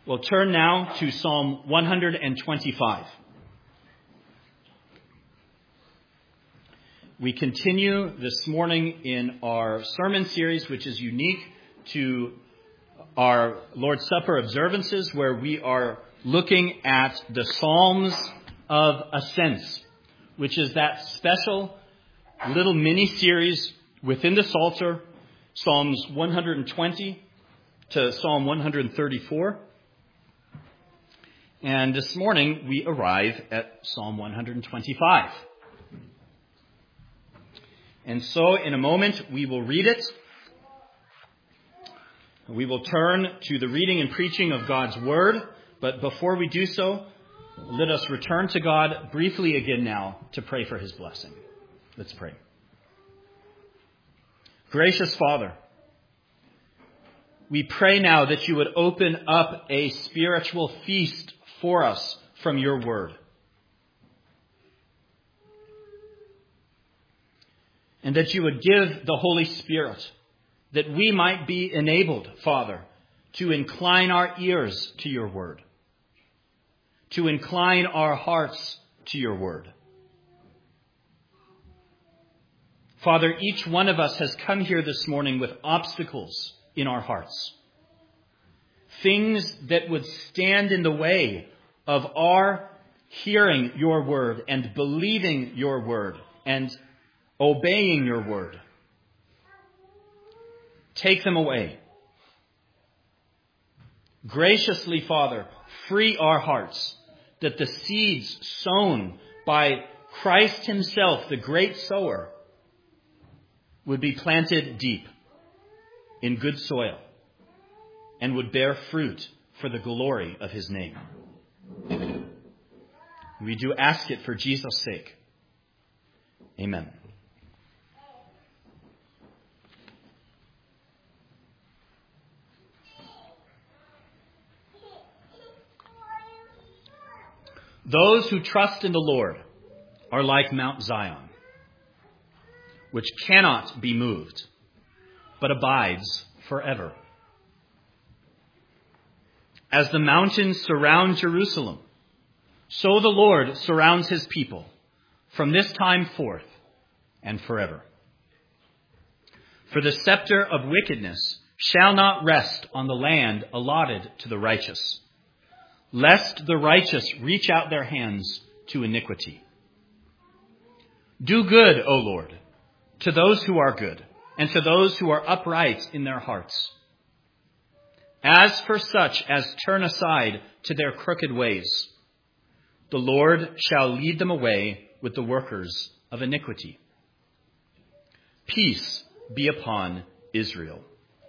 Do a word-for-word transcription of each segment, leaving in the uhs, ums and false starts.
We'll turn now to Psalm one twenty-five. We continue this morning in our sermon series, which is unique to our Lord's Supper observances, where we are looking at the Psalms of Ascents, which is that special little mini-series within the Psalter, Psalms one twenty to Psalm one thirty-four. And this morning we arrive at Psalm one twenty-five. And so in a moment we will read it. We will turn to the reading and preaching of God's Word. But before we do so, let us return to God briefly again now to pray for His blessing. Let's pray. Gracious Father, we pray now that you would open up a spiritual feast for us from your word. And that you would give the Holy Spirit that we might be enabled, Father, to incline our ears to your word, to incline our hearts to your word. Father, each one of us has come here this morning with obstacles in our hearts. Things that would stand in the way of our hearing your word and believing your word and obeying your word. Take them away. Graciously, Father, free our hearts that the seeds sown by Christ himself, the great sower, would be planted deep in good soil and would bear fruit for the glory of his name. We do ask it for Jesus' sake. Amen. Those who trust in the Lord are like Mount Zion, which cannot be moved, but abides forever. As the mountains surround Jerusalem, so the Lord surrounds his people from this time forth and forever. For the scepter of wickedness shall not rest on the land allotted to the righteous, lest the righteous reach out their hands to iniquity. Do good, O Lord, to those who are good, and to those who are upright in their hearts. As for such as turn aside to their crooked ways, the Lord shall lead them away with the workers of iniquity. Peace be upon Israel.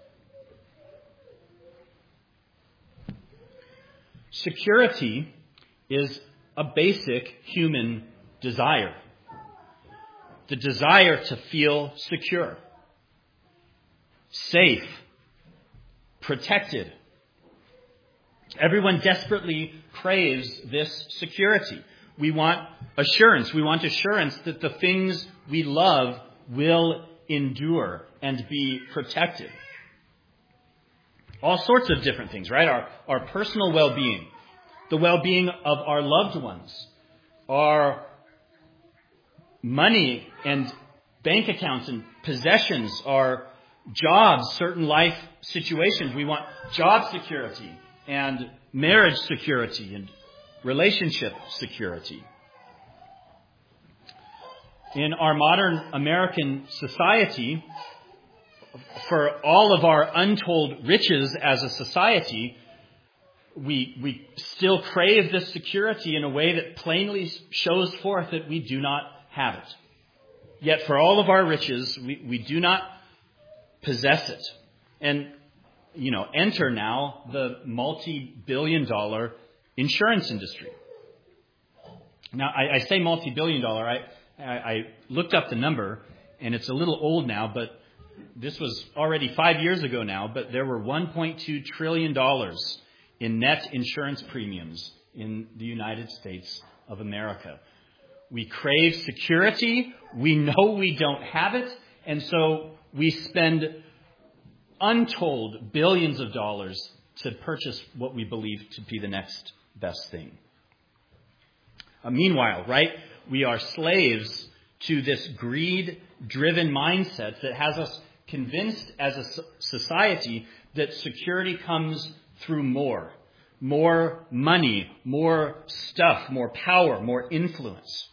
Security is a basic human desire. The desire to feel secure, safe, protected. Everyone desperately craves this security. We want assurance. We want assurance that the things we love will endure and be protected. All sorts of different things, right? Our, our personal well-being, the well-being of our loved ones, our money and bank accounts and possessions, our jobs, certain life situations. We want job security and marriage security and relationship security. In our modern American society, for all of our untold riches as a society, we we still crave this security in a way that plainly shows forth that we do not have it. Yet for all of our riches, we, we do not possess it. And, you know, enter now the multi-billion dollar insurance industry. Now, I, I say multi-billion dollar. I, I, I looked up the number, and it's a little old now, but this was already five years ago now, but there were one point two trillion dollars in net insurance premiums in the United States of America. We crave security. We know we don't have it. And so we spend untold billions of dollars to purchase what we believe to be the next best thing. Uh, meanwhile, right, we are slaves to this greed-driven mindset that has us convinced as a society that security comes through more. More money, more stuff, more power, more influence.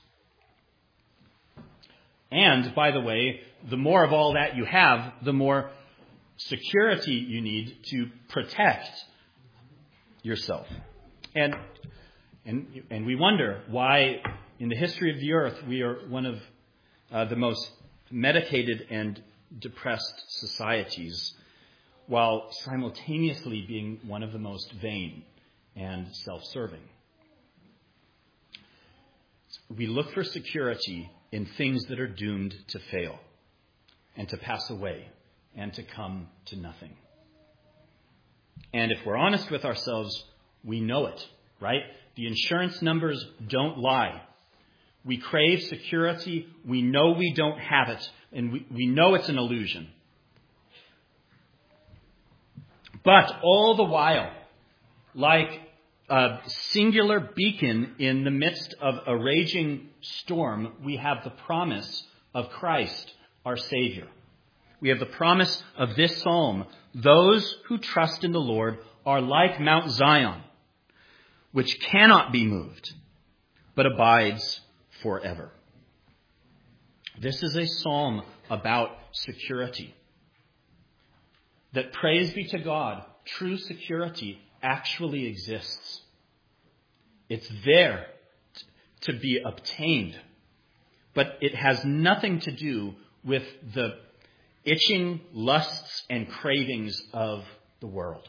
And, by the way, the more of all that you have, the more security you need to protect yourself. And and and we wonder why, in the history of the earth, we are one of uh, the most medicated and depressed societies, while simultaneously being one of the most vain and self-serving. We look for security in things that are doomed to fail and to pass away and to come to nothing. And if we're honest with ourselves, we know it, right? The insurance numbers don't lie. We crave security. We know we don't have it, and we, we know it's an illusion. But all the while, like a singular beacon in the midst of a raging storm, we have the promise of Christ, our Savior. We have the promise of this psalm. Those who trust in the Lord are like Mount Zion, which cannot be moved, but abides forever. This is a psalm about security. That, praise be to God, true security actually exists. It's there to be obtained, but it has nothing to do with the itching lusts and cravings of the world.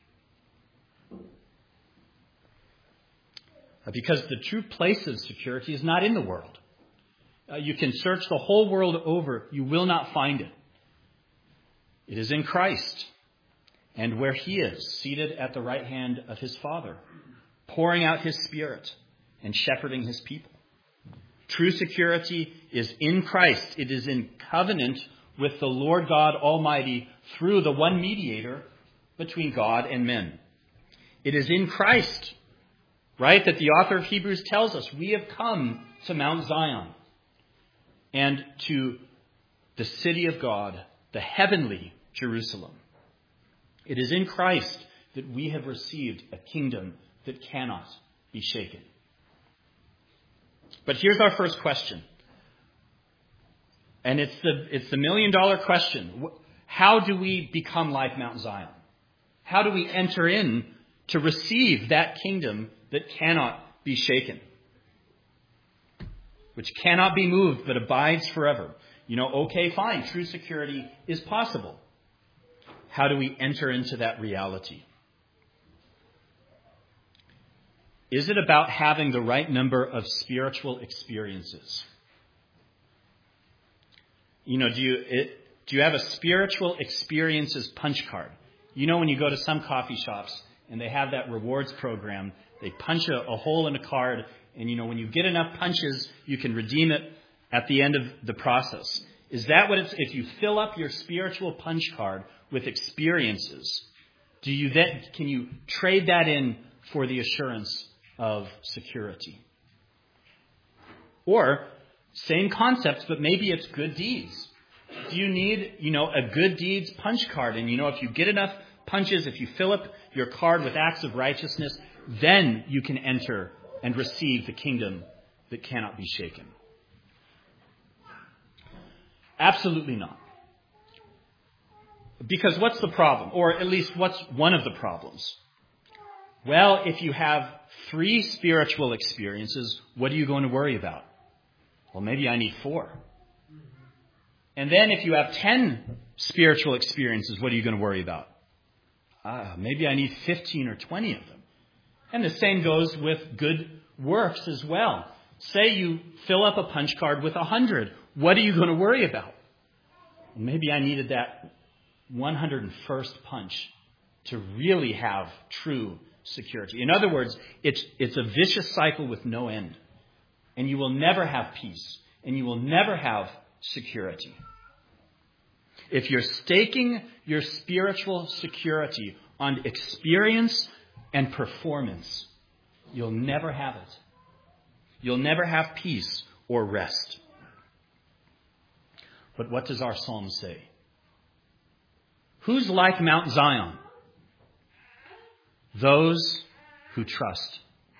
Because the true place of security is not in the world. Uh, you can search the whole world over, you will not find it. It is in Christ, and where he is, seated at the right hand of his Father, pouring out his Spirit and shepherding his people. True security is in Christ. It is in covenant with the Lord God Almighty through the one mediator between God and men. It is in Christ, right, that the author of Hebrews tells us we have come to Mount Zion and to the city of God, the heavenly Jerusalem. It is in Christ that we have received a kingdom that cannot be shaken. But here's our first question. And it's the, it's the million dollar question. How do we become like Mount Zion? How do we enter in to receive that kingdom that cannot be shaken? Which cannot be moved but abides forever. You know, okay, fine, true security is possible. How do we enter into that reality? Is it about having the right number of spiritual experiences? You know, do you it, do you have a spiritual experiences punch card? You know, when you go to some coffee shops and they have that rewards program, they punch a, a hole in a card, and you know, when you get enough punches, you can redeem it at the end of the process. Is that what it's, if you fill up your spiritual punch card with experiences, do you then, can you trade that in for the assurance of security? Or, same concept, but maybe it's good deeds. Do you need, you know, a good deeds punch card? And you know, if you get enough punches, if you fill up your card with acts of righteousness, then you can enter and receive the kingdom that cannot be shaken. Absolutely not. Because what's the problem? Or at least what's one of the problems? Well, if you have three spiritual experiences, what are you going to worry about? Well, maybe I need four. And then if you have ten spiritual experiences, what are you going to worry about? Ah, maybe I need fifteen or twenty of them. And the same goes with good works as well. Say you fill up a punch card with a hundred. What are you going to worry about? Maybe I needed that one hundred first punch to really have true security. In other words, it's, it's a vicious cycle with no end. And you will never have peace. And you will never have security. If you're staking your spiritual security on experience and performance, you'll never have it. You'll never have peace or rest. But what does our psalm say? Who's like Mount Zion? Those who trust.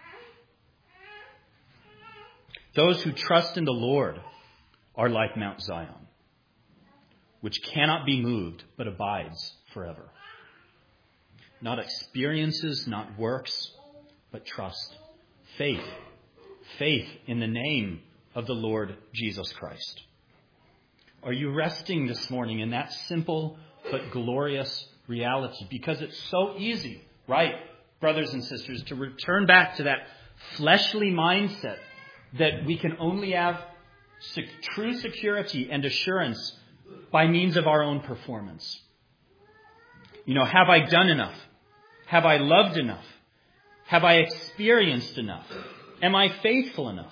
Those who trust in the Lord are like Mount Zion, which cannot be moved but abides forever. Not experiences, not works, but trust. Faith. Faith in the name of the Lord Jesus Christ. Are you resting this morning in that simple but glorious reality? Because it's so easy, right, brothers and sisters, to return back to that fleshly mindset that we can only have sec- true security and assurance by means of our own performance. You know, have I done enough? Have I loved enough? Have I experienced enough? Am I faithful enough?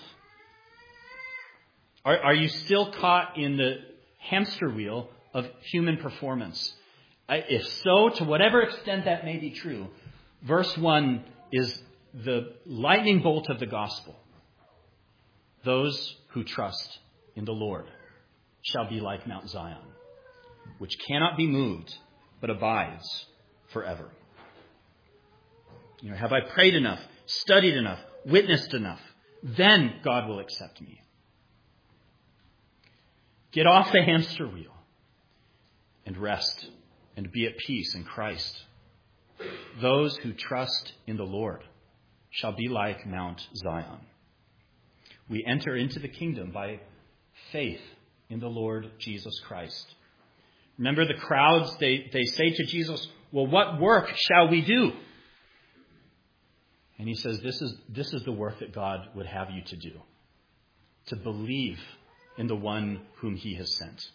Are, are you still caught in the hamster wheel of human performance? If so, to whatever extent that may be true, verse one is the lightning bolt of the gospel. Those who trust in the Lord shall be like Mount Zion, which cannot be moved, but abides forever. You know, have I prayed enough, studied enough, witnessed enough? Then God will accept me. Get off the hamster wheel and rest and be at peace in Christ. Those who trust in the Lord shall be like Mount Zion. We enter into the kingdom by faith in the Lord Jesus Christ. Remember the crowds, they, they say to Jesus, well, what work shall we do? And he says, this is, this is the work that God would have you to do. To believe in the one whom he has sent.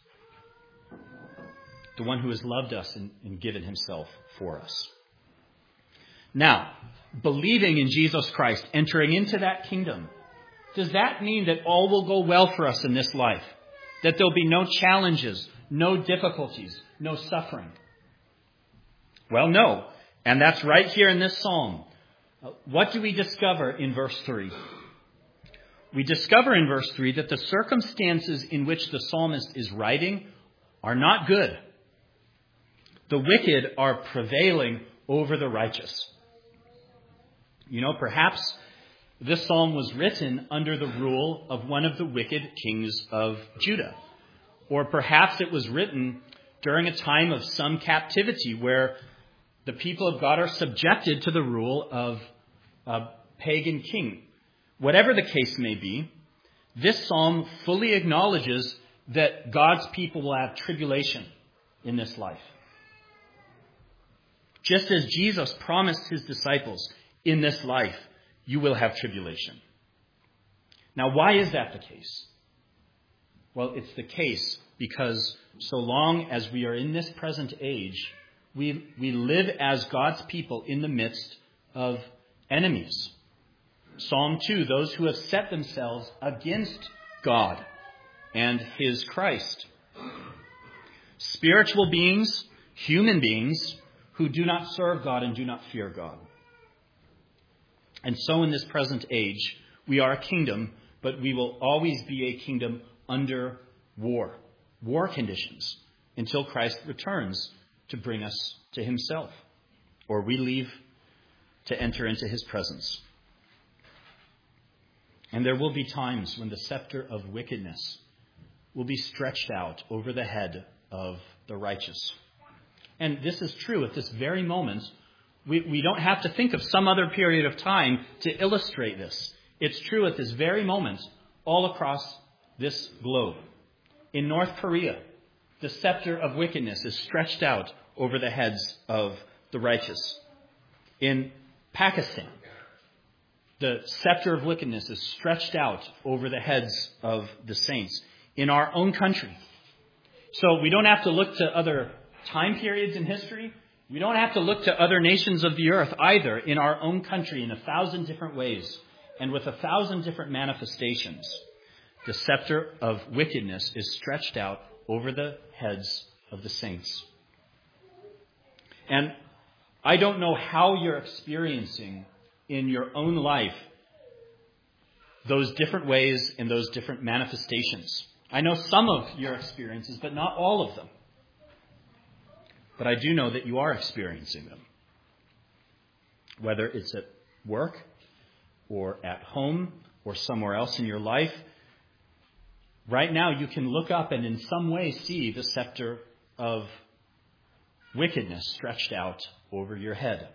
The one who has loved us and, and given himself for us. Now, believing in Jesus Christ, entering into that kingdom, does that mean that all will go well for us in this life? That there'll be no challenges, no difficulties, no suffering? Well, no. And that's right here in this psalm. What do we discover in verse three? We discover in verse three that the circumstances in which the psalmist is writing are not good. The wicked are prevailing over the righteous. You know, perhaps this psalm was written under the rule of one of the wicked kings of Judah. Or perhaps it was written during a time of some captivity where the people of God are subjected to the rule of a pagan king. Whatever the case may be, this psalm fully acknowledges that God's people will have tribulation in this life. Just as Jesus promised his disciples, in this life, you will have tribulation. Now, why is that the case? Well, it's the case because so long as we are in this present age, we, we live as God's people in the midst of enemies. Psalm two, those who have set themselves against God and his Christ. Spiritual beings, human beings, who do not serve God and do not fear God. And so in this present age, we are a kingdom, but we will always be a kingdom under war, war conditions, until Christ returns to bring us to himself, or we leave to enter into his presence. And there will be times when the scepter of wickedness will be stretched out over the head of the righteous. And this is true at this very moment. We, we don't have to think of some other period of time to illustrate this. It's true at this very moment all across this globe. In North Korea, the scepter of wickedness is stretched out over the heads of the righteous. In Pakistan, the scepter of wickedness is stretched out over the heads of the saints. In our own country. So we don't have to look to other time periods in history. We don't have to look to other nations of the earth either. In our own country, in a thousand different ways and with a thousand different manifestations, the scepter of wickedness is stretched out over the heads of the saints. And I don't know how you're experiencing in your own life those different ways and those different manifestations. I know some of your experiences, but not all of them. But I do know that you are experiencing them. Whether it's at work or at home or somewhere else in your life, right now you can look up and in some way see the scepter of wickedness stretched out over your head.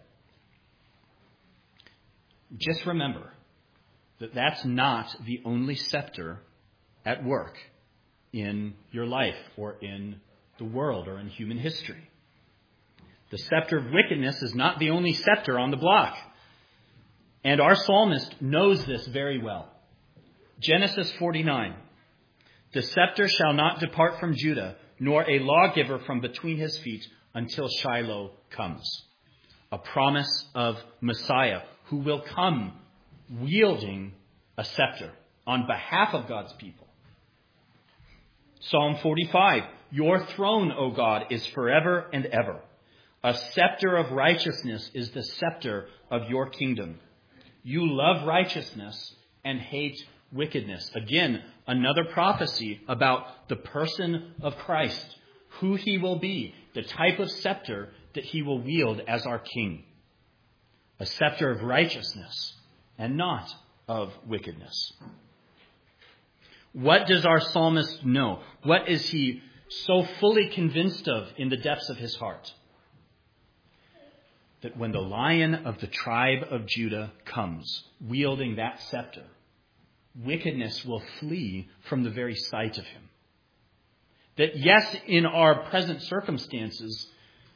Just remember that that's not the only scepter at work in your life or in the world or in human history. The scepter of wickedness is not the only scepter on the block. And our psalmist knows this very well. Genesis forty-nine. The scepter shall not depart from Judah, nor a lawgiver from between his feet until Shiloh comes. A promise of Messiah who will come wielding a scepter on behalf of God's people. Psalm forty-five. Your throne, O God, is forever and ever. A scepter of righteousness is the scepter of your kingdom. You love righteousness and hate wickedness. Again, another prophecy about the person of Christ, who he will be, the type of scepter that he will wield as our king. A scepter of righteousness and not of wickedness. What does our psalmist know? What is he so fully convinced of in the depths of his heart? That when the Lion of the tribe of Judah comes, wielding that scepter, wickedness will flee from the very sight of him. That yes, in our present circumstances,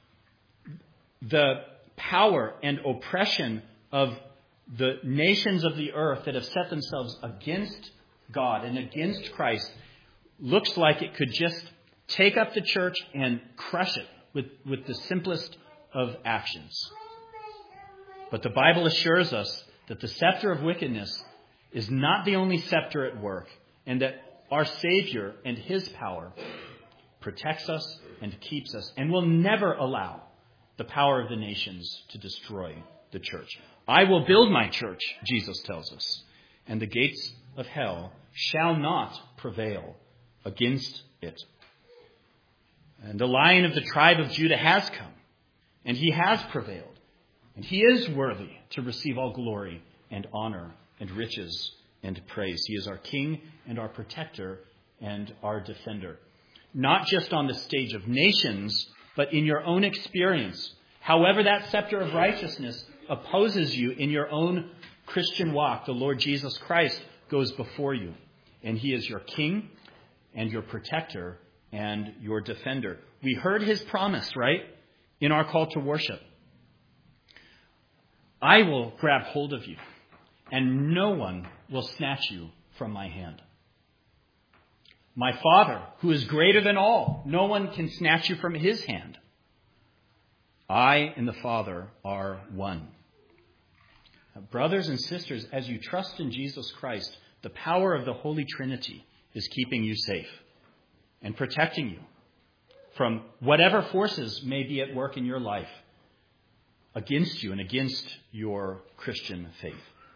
the power and oppression of the nations of the earth that have set themselves against God and against Christ looks like it could just take up the church and crush it with, with the simplest of actions. But the Bible assures us that the scepter of wickedness is not the only scepter at work, and that our Savior and his power protects us and keeps us and will never allow the power of the nations to destroy the church. I will build my church, Jesus tells us, and the gates of hell shall not prevail against it. And the Lion of the tribe of Judah has come, and he has prevailed, and he is worthy to receive all glory and honor and riches and praise. He is our King and our protector and our defender. Not just on the stage of nations, but in your own experience. However that scepter of righteousness opposes you in your own Christian walk, the Lord Jesus Christ goes before you. And he is your King and your protector and your defender. We heard his promise, right? In our call to worship. I will grab hold of you, and no one will snatch you from my hand. My Father, who is greater than all, no one can snatch you from his hand. I and the Father are one. Now, brothers and sisters, as you trust in Jesus Christ, the power of the Holy Trinity is keeping you safe and protecting you from whatever forces may be at work in your life against you and against your Christian faith.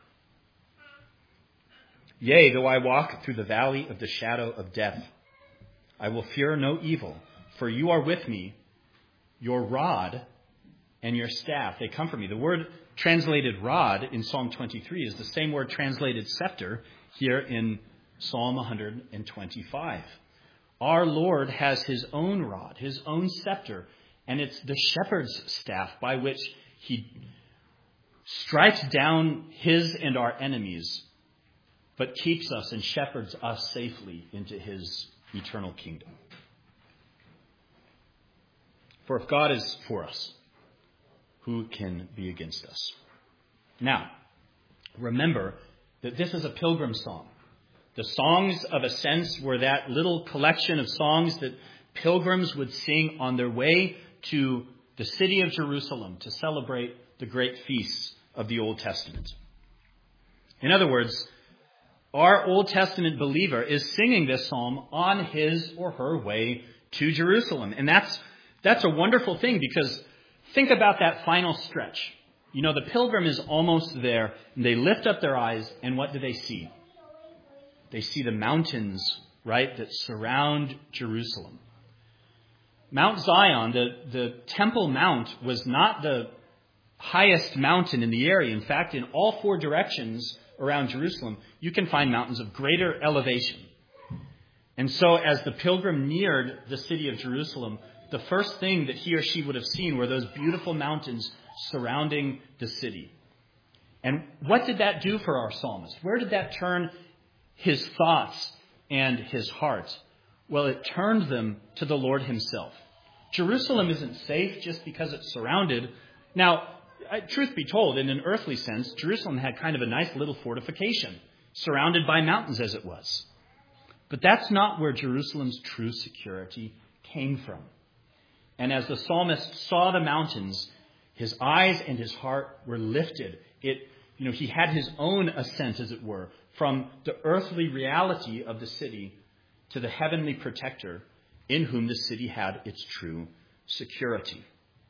Yea, though I walk through the valley of the shadow of death, I will fear no evil, for you are with me. Your rod and your staff, they comfort me. The word translated rod in Psalm twenty-three is the same word translated scepter here in Psalm one twenty-five. Our Lord has his own rod, his own scepter, and it's the shepherd's staff by which he strikes down his and our enemies, but keeps us and shepherds us safely into his eternal kingdom. For if God is for us, who can be against us? Now, remember that this is a pilgrim song. The songs of ascents were that little collection of songs that pilgrims would sing on their way to the city of Jerusalem to celebrate the great feasts of the Old Testament. In other words, our Old Testament believer is singing this psalm on his or her way to Jerusalem. And that's that's a wonderful thing, because think about that final stretch. You know, the pilgrim is almost there, and they lift up their eyes, and what do they see? They see the mountains, right, that surround Jerusalem. Mount Zion, the, the Temple Mount, was not the highest mountain in the area. In fact, in all four directions around Jerusalem, you can find mountains of greater elevation. And so as the pilgrim neared the city of Jerusalem, the first thing that he or she would have seen were those beautiful mountains surrounding the city. And what did that do for our psalmist? Where did that turn his thoughts and his heart? Well, it turned them to the Lord himself. Jerusalem isn't safe just because it's surrounded. Now, truth be told, in an earthly sense, Jerusalem had kind of a nice little fortification, surrounded by mountains as it was. But that's not where Jerusalem's true security came from. And as the psalmist saw the mountains, his eyes and his heart were lifted. It, you know, he had his own ascent, as it were, from the earthly reality of the city to the heavenly protector in whom the city had its true security.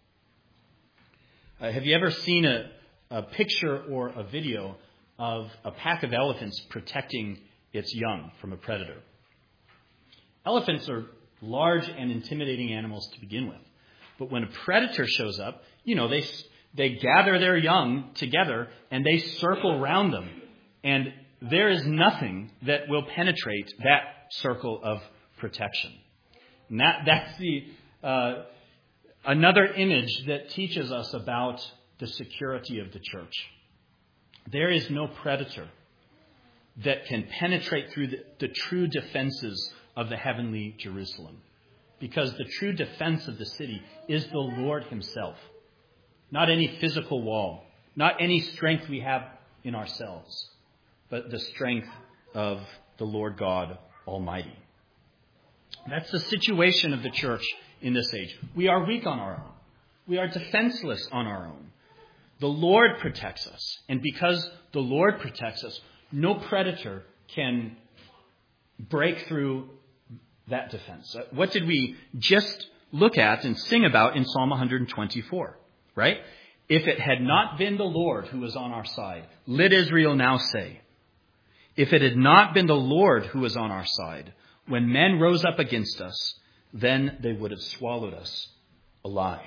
Uh, have you ever seen a, a picture or a video of a pack of elephants protecting its young from a predator? Elephants are large and intimidating animals to begin with. But when a predator shows up, you know, they they gather their young together and they circle around them. And there is nothing that will penetrate that circle of protection. And that, that's the uh, another image that teaches us about the security of the church. There is no predator that can penetrate through the, the true defenses of the heavenly Jerusalem. Because the true defense of the city is the Lord himself. Not any physical wall. Not any strength we have in ourselves. But the strength of the Lord God Almighty. That's the situation of the church in this age. We are weak on our own. We are defenseless on our own. The Lord protects us. And because the Lord protects us, no predator can break through that defense. What did we just look at and sing about in Psalm one twenty-four, right? If it had not been the Lord who was on our side, let Israel now say, if it had not been the Lord who was on our side, when men rose up against us, then they would have swallowed us alive.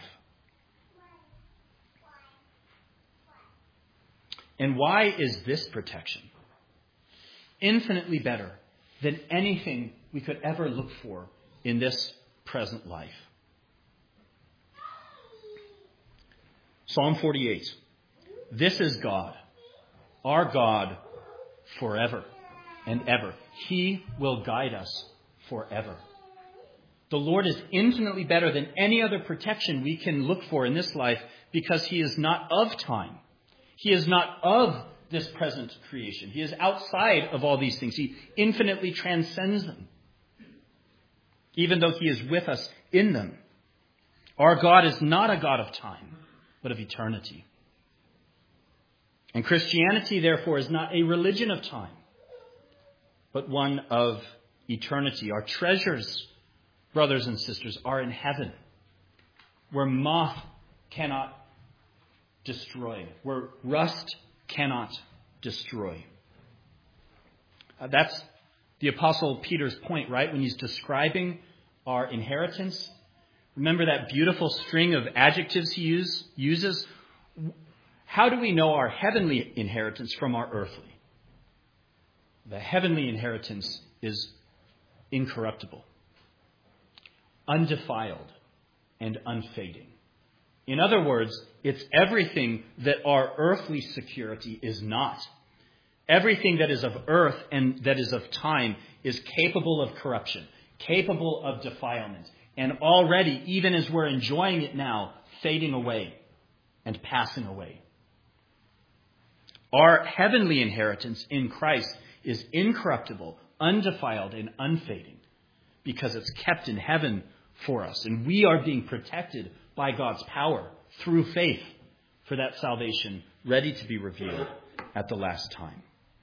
And why is this protection infinitely better than anything we could ever look for in this present life? Psalm forty-eight. This is God, our God, forever and ever. He will guide us forever. The Lord is infinitely better than any other protection we can look for in this life because he is not of time. He is not of this present creation. He is outside of all these things. He infinitely transcends them, even though he is with us in them. Our God is not a God of time, but of eternity. And Christianity, therefore, is not a religion of time, but one of eternity. Our treasures, brothers and sisters, are in heaven, where moth cannot destroy, where rust cannot destroy. Uh, that's the Apostle Peter's point, right? When he's describing our inheritance. Remember that beautiful string of adjectives he use, uses? How do we know our heavenly inheritance from our earthly? The heavenly inheritance is incorruptible, undefiled, and unfading. In other words, it's everything that our earthly security is not. Everything that is of earth and that is of time is capable of corruption, capable of defilement, and already, even as we're enjoying it now, fading away and passing away. Our heavenly inheritance in Christ is incorruptible, undefiled, and unfading because it's kept in heaven for us. And we are being protected by God's power through faith for that salvation ready to be revealed at the last time.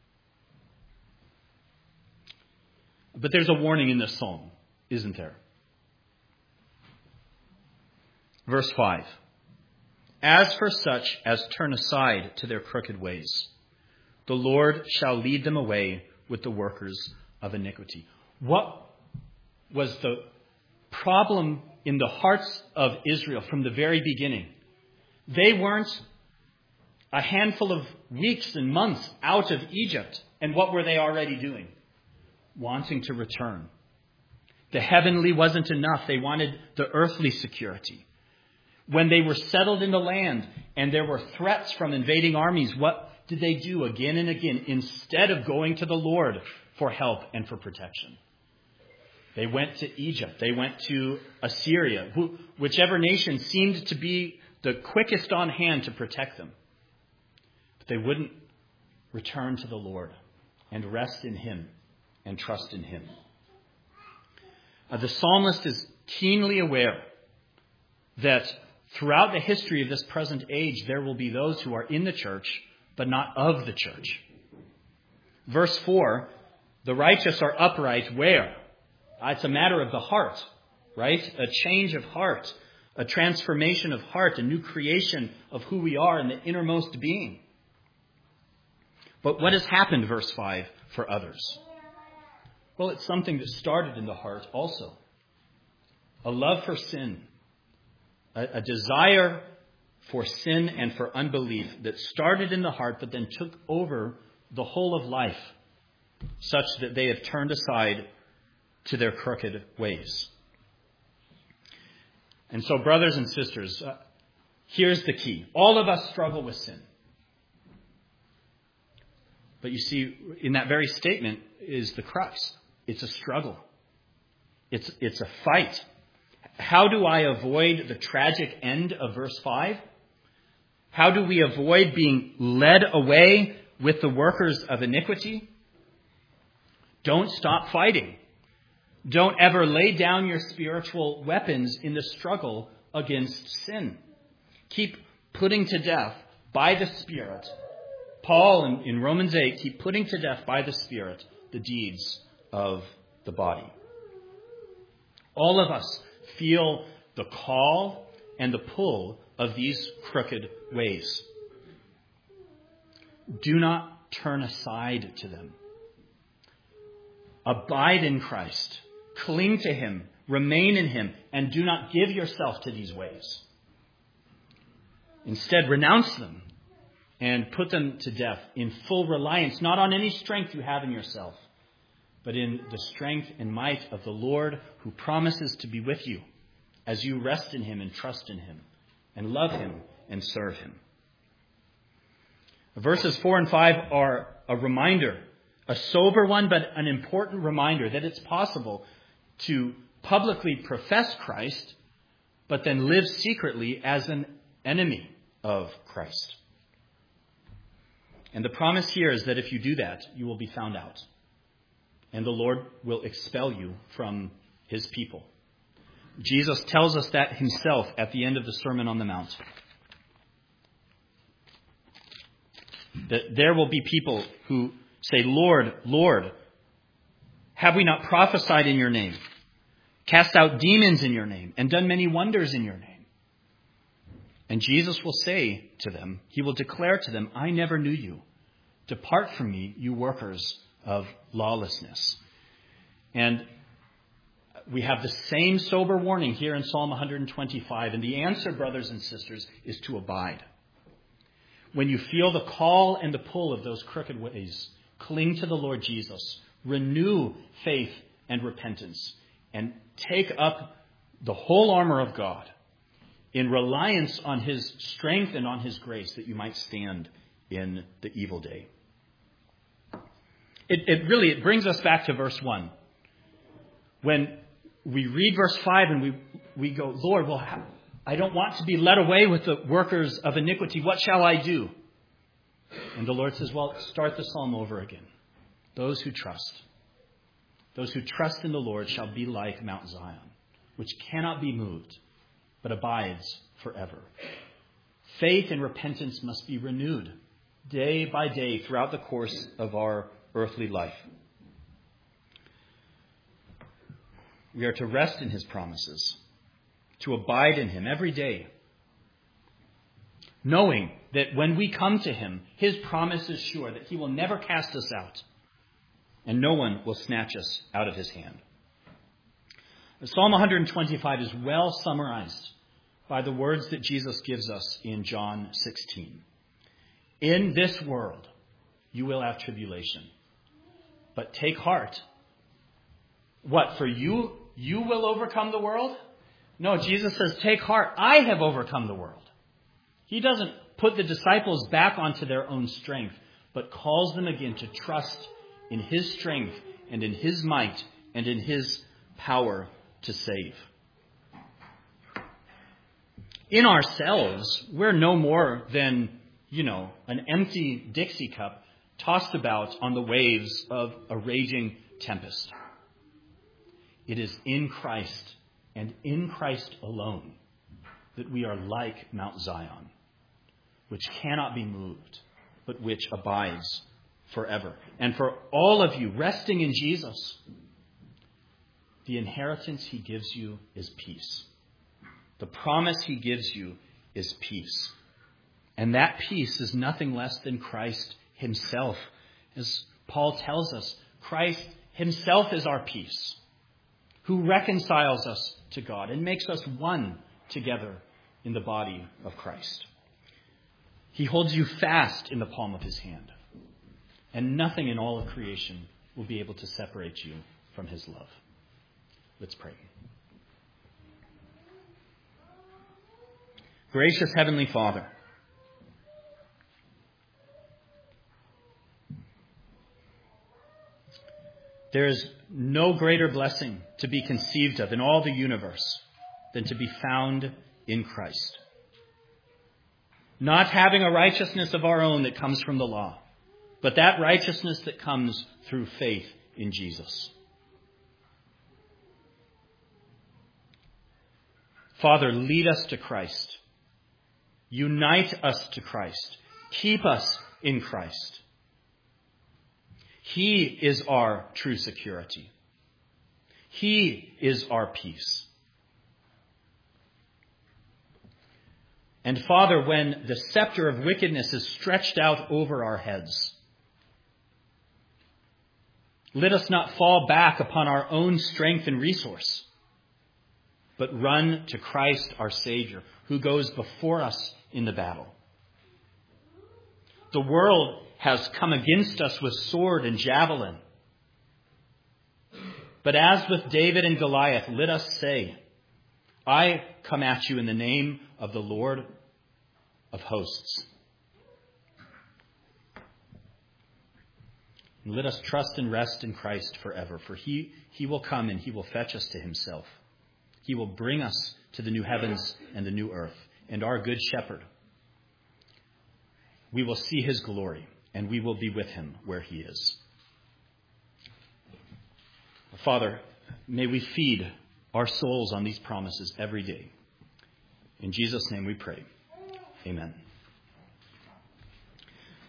But there's a warning in this psalm, isn't there? Verse five. As for such as turn aside to their crooked ways, the Lord shall lead them away with the workers of iniquity. What was the problem in the hearts of Israel from the very beginning? They weren't a handful of weeks and months out of Egypt. And what were they already doing? Wanting to return. The heavenly wasn't enough. They wanted the earthly security. When they were settled in the land and there were threats from invading armies, what did they do again and again? Instead of going to the Lord for help and for protection, they went to Egypt. They went to Assyria, who, whichever nation seemed to be the quickest on hand to protect them. But they wouldn't return to the Lord and rest in Him and trust in Him. Uh, the psalmist is keenly aware that throughout the history of this present age, there will be those who are in the church, but not of the church. Verse four, the righteous are upright where? Uh, it's a matter of the heart, right? A change of heart, a transformation of heart, a new creation of who we are in the innermost being. But what has happened, verse five, for others? Well, it's something that started in the heart also. A love for sin. A, a desire for sin and for unbelief that started in the heart but then took over the whole of life, such that they have turned aside to their crooked ways. And so, brothers and sisters, uh, here's the key. All of us struggle with sin. But you see, in that very statement is the crux. It's a struggle. It's, it's a fight. How do I avoid the tragic end of verse five? How do we avoid being led away with the workers of iniquity? Don't stop fighting. Don't ever lay down your spiritual weapons in the struggle against sin. Keep putting to death by the Spirit. Paul in, in Romans eight, keep putting to death by the Spirit the deeds of the body. All of us feel the call and the pull of these crooked ways. Do not turn aside to them. Abide in Christ. Cling to Him. Remain in Him. And do not give yourself to these ways. Instead, renounce them and put them to death in full reliance, not on any strength you have in yourself, but in the strength and might of the Lord, who promises to be with you as you rest in Him and trust in Him and love Him and serve Him. Verses four and five are a reminder, a sober one, but an important reminder that it's possible to publicly profess Christ, but then live secretly as an enemy of Christ. And the promise here is that if you do that, you will be found out. And the Lord will expel you from His people. Jesus tells us that Himself at the end of the Sermon on the Mount. That there will be people who say, Lord, Lord, have we not prophesied in your name, cast out demons in your name, and done many wonders in your name? And Jesus will say to them, He will declare to them, I never knew you. Depart from me, you workers of lawlessness. And we have the same sober warning here in Psalm one twenty-five. And the answer, brothers and sisters, is to abide. When you feel the call and the pull of those crooked ways, cling to the Lord Jesus. Renew faith and repentance. And take up the whole armor of God in reliance on His strength and on His grace, that you might stand in the evil day. It, it really, it brings us back to verse one. When we read verse five and we, we go, Lord, well, I don't want to be led away with the workers of iniquity. What shall I do? And the Lord says, well, start the psalm over again. Those who trust, those who trust in the Lord shall be like Mount Zion, which cannot be moved, but abides forever. Faith and repentance must be renewed day by day throughout the course of our earthly life. We are to rest in His promises, to abide in Him every day. knowing that when we come to him, his promise is sure that he will never cast us out, and no one will snatch us out of his hand. Psalm one twenty-five is well summarized by the words that Jesus gives us in John sixteen. In this world, you will have tribulation, but take heart. What, for you, you will overcome the world? No, Jesus says, take heart. I have overcome the world. He doesn't put the disciples back onto their own strength, but calls them again to trust in his strength and in his might and in his power to save. In ourselves, we're no more than, you know, an empty Dixie cup tossed about on the waves of a raging tempest. It is in Christ and in Christ alone that we are like Mount Zion, which cannot be moved, but which abides forever. And for all of you resting in Jesus, the inheritance he gives you is peace. The promise he gives you is peace. And that peace is nothing less than Christ himself. As Paul tells us, Christ himself is our peace, who reconciles us to God and makes us one together in the body of Christ. He holds you fast in the palm of his hand, and nothing in all of creation will be able to separate you from his love. Let's pray. Gracious Heavenly Father, there is no greater blessing to be conceived of in all the universe than to be found in Christ. Not having a righteousness of our own that comes from the law, but that righteousness that comes through faith in Jesus. Father, lead us to Christ. Unite us to Christ. Keep us in Christ. He is our true security. He is our peace. And Father, when the scepter of wickedness is stretched out over our heads, let us not fall back upon our own strength and resource, but run to Christ our Savior, who goes before us in the battle. The world has come against us with sword and javelin. But as with David and Goliath, let us say, I come at you in the name of the Lord of hosts. And let us trust and rest in Christ forever, for he, he will come and he will fetch us to himself. He will bring us to the new heavens and the new earth. And our good shepherd, we will see his glory, and we will be with him where he is. Father, may we feed our souls on these promises every day. In Jesus' name we pray. Amen.